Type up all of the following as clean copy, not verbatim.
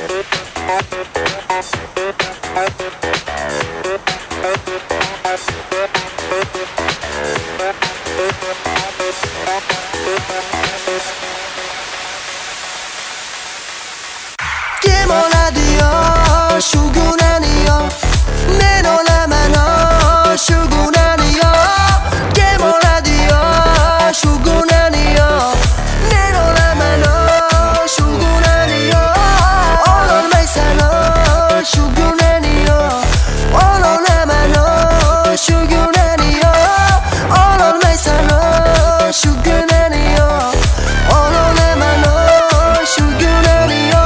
Kim oladi yo shu gunani yo, men olaman shu gunani yo. Kim oladi yo shu gunani yo, men olaman shu gunani yo. Ololmaysan shu gunani yo, olaman shu gunani yo. Ololmaysan shu gunani yo, olaman shu gunani yo.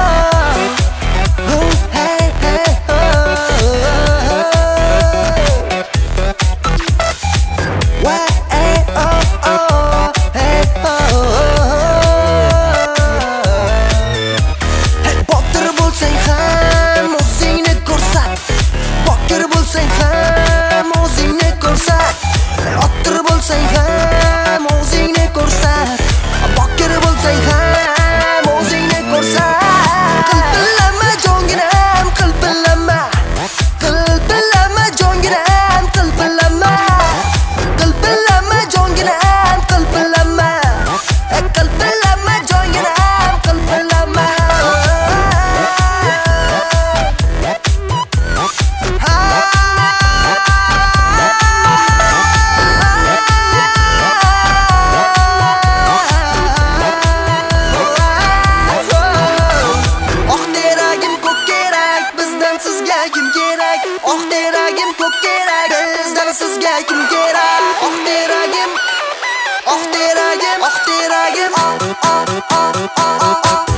Oh deragim ko'k kerak, bizdan sizga kim kerak? Oh deragim, oh deragim, oh deragim, oh.